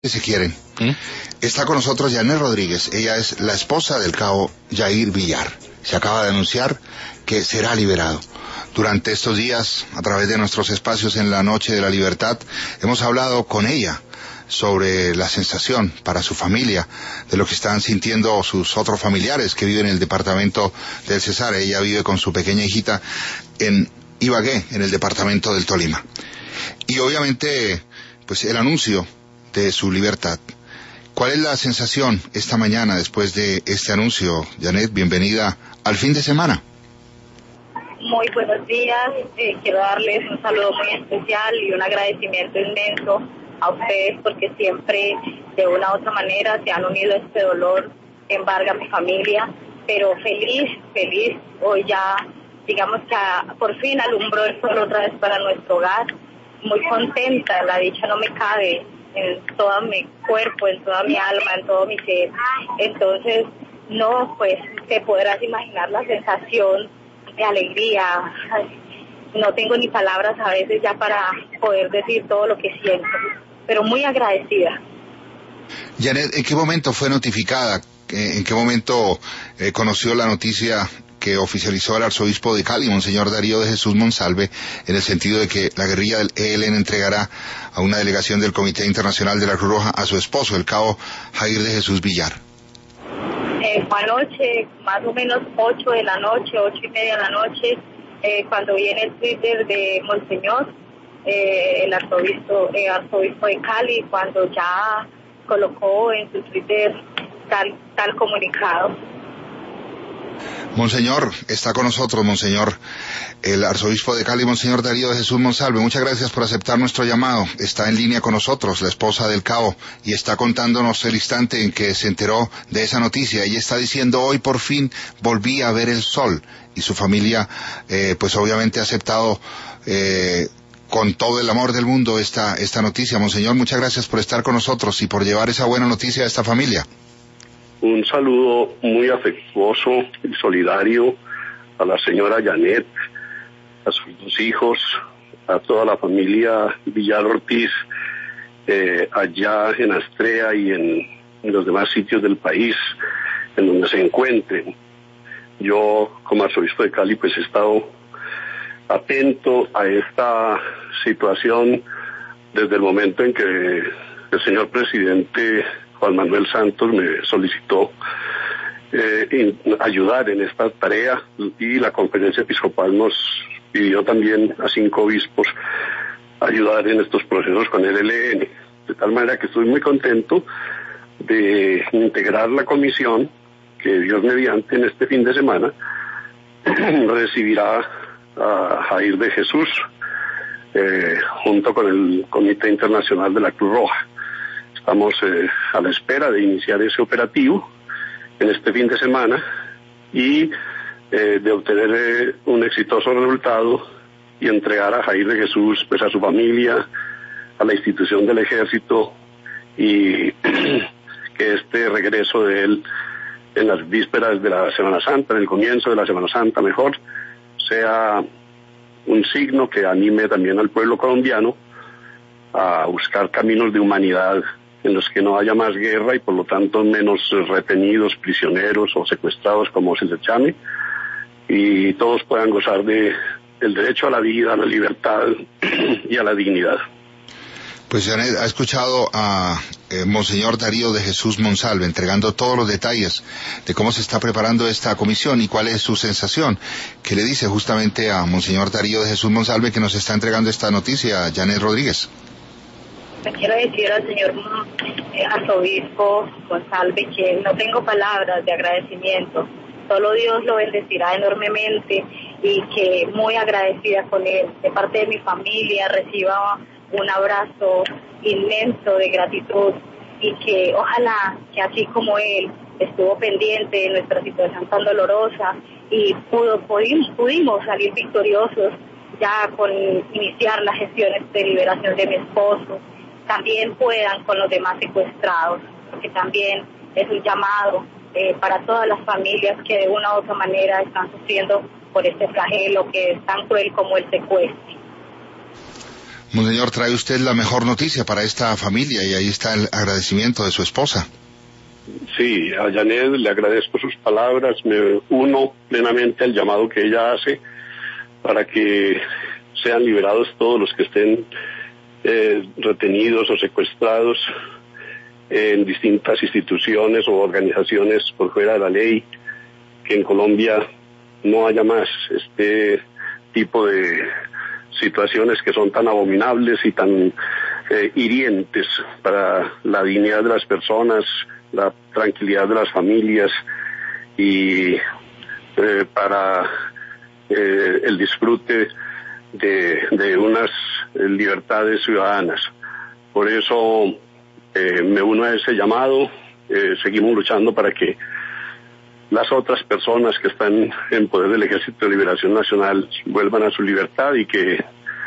se quieren. Está con nosotros Janet Rodríguez. Ella es la esposa del cabo Jair Villar. Se acaba de anunciar que será liberado. Durante estos días, a través de nuestros espacios en la Noche de la Libertad, hemos hablado con ella sobre la sensación para su familia, de lo que están sintiendo sus otros familiares que viven en el departamento del Cesar. Ella vive con su pequeña hijita en Ibagué, en el departamento del Tolima. Y obviamente, pues el anuncio de su libertad. ¿Cuál es la sensación esta mañana después de este anuncio? Janet, bienvenida al fin de semana. Muy buenos días, quiero darles un saludo muy especial y un agradecimiento inmenso a ustedes porque siempre de una u otra manera se han unido a este dolor que embarga a mi familia, pero feliz, hoy ya digamos que por fin alumbró el sol otra vez para nuestro hogar, muy contenta, la dicha no me cabe en todo mi cuerpo, en toda mi alma, en todo mi ser. Entonces, no, pues te podrás imaginar la sensación de alegría. No tengo ni palabras a veces ya para poder decir todo lo que siento, pero muy agradecida. Janet, ¿en qué momento fue notificada? ¿En qué momento conoció la noticia que oficializó el arzobispo de Cali, Monseñor Darío de Jesús Monsalve, en el sentido de que la guerrilla del ELN entregará a una delegación del Comité Internacional de la Cruz Roja a su esposo, el cabo Jair de Jesús Villar? Fue anoche, más o menos 8 de la noche, 8:30 de la noche, cuando vi en el Twitter de Monseñor, el arzobispo de Cali, cuando ya colocó en su Twitter tal comunicado. Monseñor, está con nosotros, Monseñor, el arzobispo de Cali, Monseñor Darío de Jesús Monsalve. Muchas gracias por aceptar nuestro llamado. Está en línea con nosotros, la esposa del cabo, y está contándonos el instante en que se enteró de esa noticia. Ella está diciendo, hoy por fin volví a ver el sol. Y su familia, pues obviamente ha aceptado con todo el amor del mundo esta noticia. Monseñor, muchas gracias por estar con nosotros y por llevar esa buena noticia a esta familia. Un saludo muy afectuoso y solidario a la señora Janet, a sus dos hijos, a toda la familia Villar Ortiz, allá en Astrea y en los demás sitios del país en donde se encuentren. Yo, como arzobispo de Cali, pues he estado atento a esta situación desde el momento en que el señor presidente Juan Manuel Santos me solicitó ayudar en esta tarea, y la conferencia episcopal nos pidió también a 5 obispos ayudar en estos procesos con el ELN, de tal manera que estoy muy contento de integrar la comisión que Dios mediante en este fin de semana recibirá a Jair de Jesús junto con el Comité Internacional de la Cruz Roja. Estamos a la espera de iniciar ese operativo en este fin de semana y de obtener un exitoso resultado y entregar a Jair de Jesús, pues a su familia, a la institución del ejército, y que este regreso de él en las vísperas de la Semana Santa, en el comienzo de la Semana Santa mejor, sea un signo que anime también al pueblo colombiano a buscar caminos de humanidad en los que no haya más guerra y por lo tanto menos retenidos, prisioneros o secuestrados, como se les llame, y todos puedan gozar del derecho a la vida, a la libertad y a la dignidad. Pues Janet, ha escuchado a Monseñor Darío de Jesús Monsalve entregando todos los detalles de cómo se está preparando esta comisión y cuál es su sensación. ¿Qué le dice justamente a Monseñor Darío de Jesús Monsalve que nos está entregando esta noticia, Janet Rodríguez? Le quiero decir al señor arzobispo Monsalve que no tengo palabras de agradecimiento, solo Dios lo bendecirá enormemente, y que muy agradecida con él. De parte de mi familia reciba un abrazo inmenso de gratitud, y que ojalá que así como él estuvo pendiente de nuestra situación tan dolorosa y pudimos salir victoriosos ya con iniciar las gestiones de liberación de mi esposo, también puedan con los demás secuestrados, porque también es un llamado para todas las familias que de una u otra manera están sufriendo por este flagelo que es tan cruel como el secuestro. Monseñor, trae usted la mejor noticia para esta familia y ahí está el agradecimiento de su esposa. Sí, a Janet le agradezco sus palabras, me uno plenamente al llamado que ella hace para que sean liberados todos los que estén retenidos o secuestrados en distintas instituciones o organizaciones por fuera de la ley, que en Colombia no haya más este tipo de situaciones que son tan abominables y tan hirientes para la dignidad de las personas, la tranquilidad de las familias y para el disfrute de unas libertades ciudadanas. Por eso me uno a ese llamado, seguimos luchando para que las otras personas que están en poder del Ejército de Liberación Nacional vuelvan a su libertad y que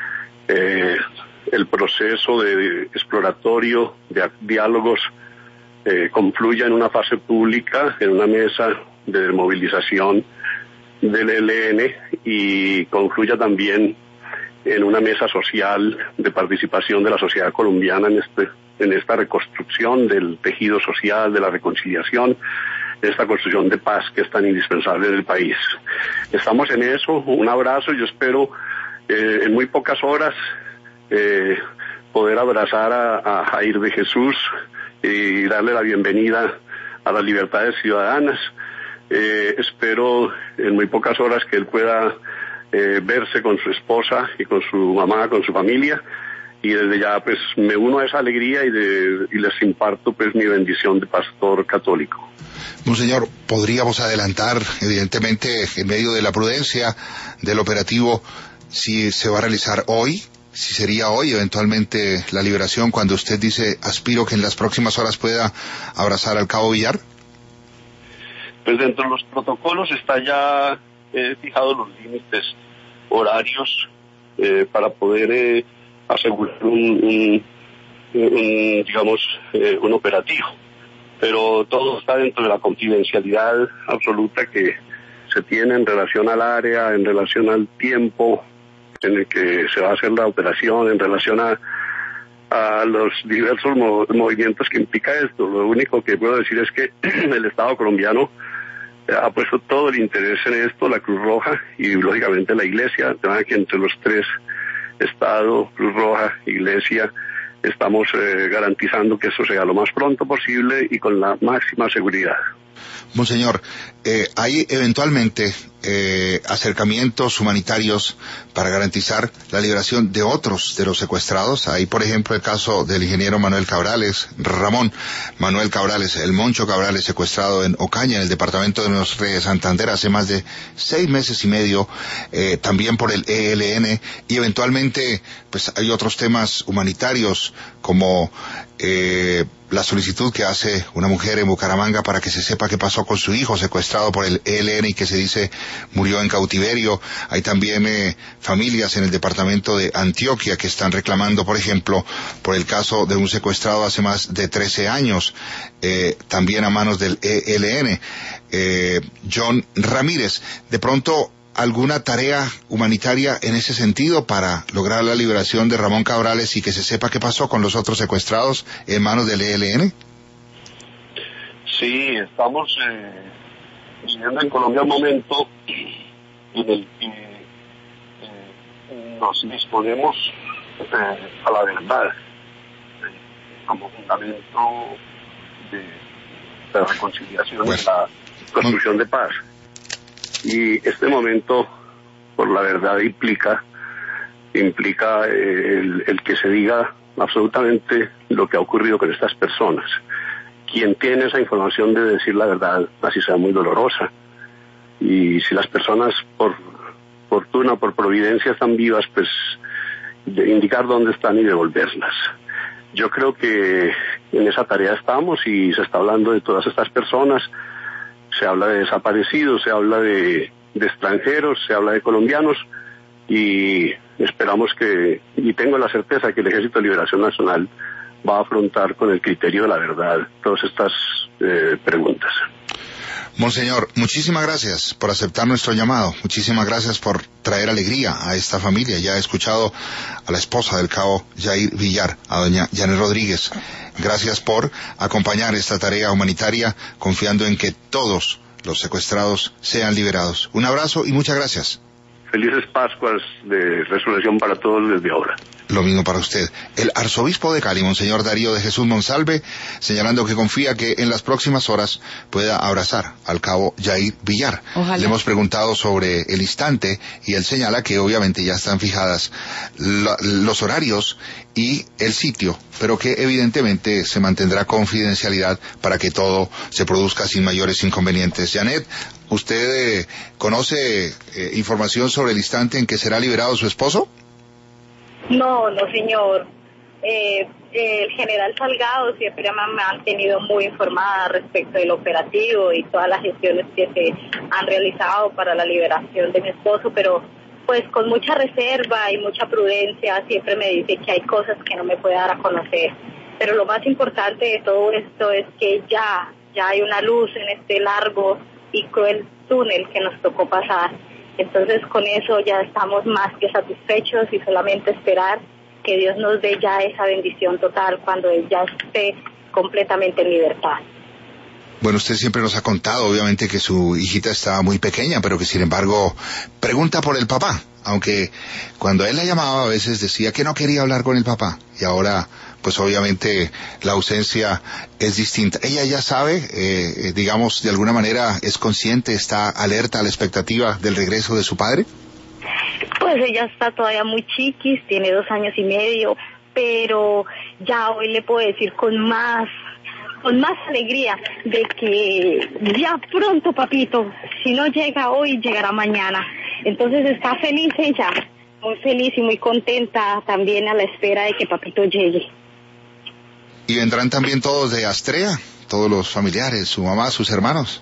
el proceso de exploratorio, de diálogos, confluya en una fase pública, en una mesa de movilización del ELN y confluya también en una mesa social de participación de la sociedad colombiana en esta reconstrucción del tejido social, de la reconciliación, esta construcción de paz que es tan indispensable en el país. Estamos en eso, un abrazo, yo espero en muy pocas horas poder abrazar a Jair de Jesús y darle la bienvenida a las libertades ciudadanas. Espero en muy pocas horas que él pueda verse con su esposa y con su mamá, con su familia, y desde ya pues me uno a esa alegría y les imparto pues mi bendición de pastor católico. Monseñor, podríamos adelantar, evidentemente, en medio de la prudencia del operativo, si se va a realizar hoy, si sería hoy eventualmente la liberación, cuando usted dice, aspiro que en las próximas horas pueda abrazar al cabo Villar. Pues dentro de los protocolos está ya fijado los límites horarios para poder asegurar un operativo, pero todo está dentro de la confidencialidad absoluta que se tiene en relación al área, en relación al tiempo en el que se va a hacer la operación, en relación a los diversos movimientos que implica esto. Lo único que puedo decir es que el Estado colombiano ha puesto todo el interés en esto, la Cruz Roja y lógicamente la Iglesia, de manera que entre los tres, Estado, Cruz Roja, Iglesia, estamos garantizando que eso sea lo más pronto posible y con la máxima seguridad. Monseñor, ¿hay eventualmente acercamientos humanitarios para garantizar la liberación de otros de los secuestrados? Hay, por ejemplo, el caso del ingeniero Manuel Cabrales, Ramón Manuel Cabrales, el Moncho Cabrales, secuestrado en Ocaña, en el departamento de Santander, hace más de 6 meses y medio, también por el ELN, y eventualmente, pues hay otros temas humanitarios, como la solicitud que hace una mujer en Bucaramanga para que se sepa qué pasó con su hijo secuestrado por el ELN y que se dice murió en cautiverio. Hay también familias en el departamento de Antioquia que están reclamando, por ejemplo, por el caso de un secuestrado hace más de 13 años, también a manos del ELN. John Ramírez, de pronto, ¿alguna tarea humanitaria en ese sentido para lograr la liberación de Ramón Cabrales y que se sepa qué pasó con los otros secuestrados en manos del ELN? Sí, estamos viviendo en Colombia un momento en el que nos disponemos a la verdad como fundamento de la reconciliación y la construcción de paz. Y este momento, por la verdad, implica el que se diga absolutamente lo que ha ocurrido con estas personas. Quien tiene esa información debe decir la verdad, así sea muy dolorosa. Y si las personas, por fortuna, por providencia, están vivas, pues de indicar dónde están y devolverlas. Yo creo que en esa tarea estamos y se está hablando de todas estas personas. Se habla de desaparecidos, se habla de extranjeros, se habla de colombianos y esperamos y tengo la certeza que el Ejército de Liberación Nacional va a afrontar con el criterio de la verdad todas estas preguntas. Monseñor, muchísimas gracias por aceptar nuestro llamado, muchísimas gracias por traer alegría a esta familia. Ya he escuchado a la esposa del cabo Jair Villar, a doña Janet Rodríguez. Gracias por acompañar esta tarea humanitaria, confiando en que todos los secuestrados sean liberados. Un abrazo y muchas gracias. Felices Pascuas de Resurrección para todos desde ahora. Lo mismo para usted. El arzobispo de Cali, Monseñor Darío de Jesús Monsalve, señalando que confía que en las próximas horas pueda abrazar al cabo Jair Villar. Ojalá. Le hemos preguntado sobre el instante y él señala que obviamente ya están fijadas los horarios y el sitio, pero que evidentemente se mantendrá confidencialidad para que todo se produzca sin mayores inconvenientes. Janet, ¿usted conoce información sobre el instante en que será liberado su esposo? No, señor. El general Salgado siempre me ha mantenido muy informada respecto del operativo y todas las gestiones que se han realizado para la liberación de mi esposo, pero pues con mucha reserva y mucha prudencia siempre me dice que hay cosas que no me puede dar a conocer. Pero lo más importante de todo esto es que ya hay una luz en este largo y cruel túnel que nos tocó pasar. Entonces con eso ya estamos más que satisfechos y solamente esperar que Dios nos dé ya esa bendición total cuando Él ya esté completamente en libertad. Bueno, usted siempre nos ha contado, obviamente, que su hijita estaba muy pequeña, pero que sin embargo pregunta por el papá, aunque cuando él la llamaba a veces decía que no quería hablar con el papá, y ahora pues obviamente la ausencia es distinta. Ella ya sabe, digamos, de alguna manera es consciente, está alerta a la expectativa del regreso de su padre. Pues ella está todavía muy chiquis, tiene 2 años y medio, pero ya hoy le puedo decir con más alegría de que ya pronto, papito, si no llega hoy, llegará mañana. Entonces está feliz ella, muy feliz y muy contenta también a la espera de que papito llegue. ¿Y vendrán también todos de Astrea? Todos los familiares, su mamá, sus hermanos.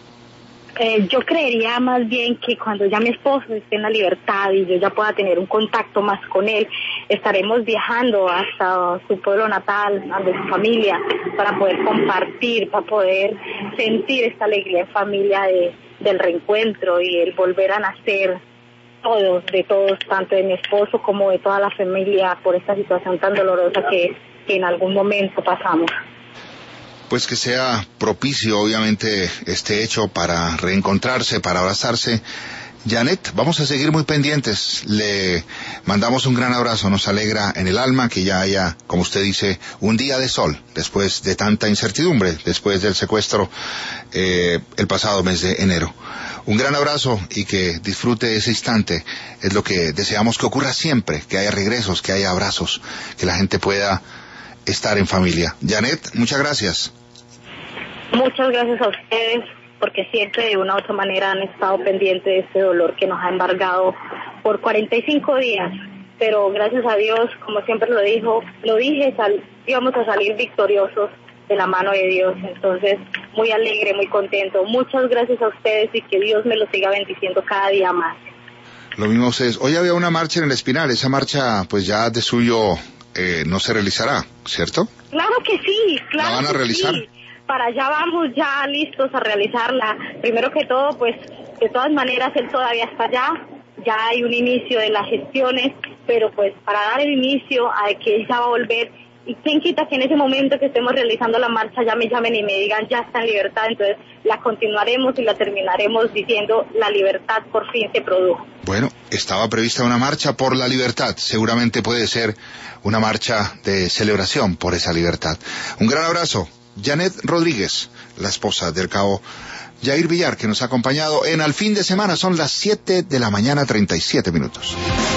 Yo creería más bien que cuando ya mi esposo esté en la libertad y yo ya pueda tener un contacto más con él, estaremos viajando hasta su pueblo natal, donde su familia, para poder compartir, para poder sentir esta alegría en familia del reencuentro y el volver a nacer de todos, tanto de mi esposo como de toda la familia, por esta situación tan dolorosa que en algún momento pasamos. Pues que sea propicio, obviamente, este hecho para reencontrarse, para abrazarse. Janet, vamos a seguir muy pendientes. Le mandamos un gran abrazo. Nos alegra en el alma que ya haya, como usted dice, un día de sol después de tanta incertidumbre, después del secuestro el pasado mes de enero. Un gran abrazo y que disfrute ese instante. Es lo que deseamos que ocurra siempre, que haya regresos, que haya abrazos, que la gente pueda estar en familia. Janet, muchas gracias. Muchas gracias a ustedes, porque siempre de una u otra manera han estado pendientes de este dolor que nos ha embargado por 45 días. Pero gracias a Dios, como siempre lo dije, íbamos a salir victoriosos de la mano de Dios. Entonces, muy alegre, muy contento. Muchas gracias a ustedes y que Dios me los siga bendiciendo cada día más. Lo mismo a ustedes. Hoy había una marcha en el Espinal. Esa marcha, pues ya de suyo no se realizará, ¿cierto? Claro que sí, claro. ¿La van a realizar? Sí. Para allá vamos ya listos a realizarla. Primero que todo, pues, de todas maneras, él todavía está allá. Ya hay un inicio de las gestiones, pero pues para dar el inicio a que él ya va a volver. Y quién quita que en ese momento que estemos realizando la marcha ya me llamen y me digan ya está en libertad. Entonces la continuaremos y la terminaremos diciendo la libertad por fin se produjo. Bueno, estaba prevista una marcha por la libertad. Seguramente puede ser una marcha de celebración por esa libertad. Un gran abrazo. Janet Rodríguez, la esposa del cabo Jair Villar, que nos ha acompañado en Al Fin de Semana. Son las 7 de la mañana, 37 minutos.